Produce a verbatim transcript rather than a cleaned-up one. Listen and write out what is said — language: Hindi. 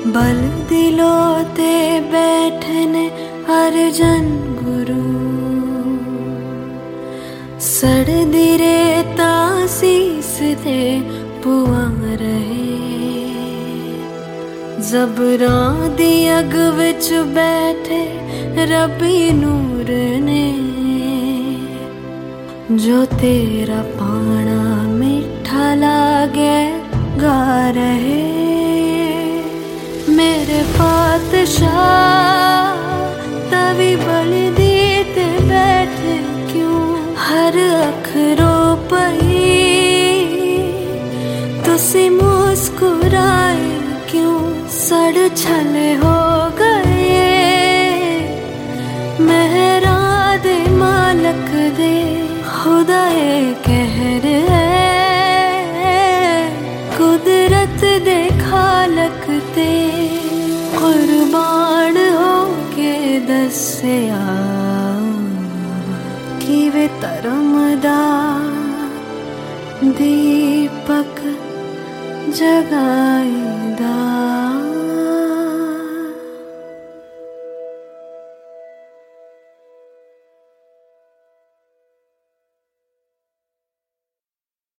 बल दिलो ते बैठने अर्जन गुरु, सड़दी रेता सीस दे पुआ रहे। जबरां दी अग विच बैठे रबी नूर ने, जो तेरा पाना मीठा लागे गा रहे। मेरे पातशाह तवी बलदी ते बैठे क्यों, हर अखरो पई तुसी मुस्कुराए क्यों। सड़ छले हो गए मेहरा दे मालक दे, खुदाए कहर है कुदरत दे खालक ते। कुर्बान हो के दस्या कि वे धर्म दा दीपक जगाईदा।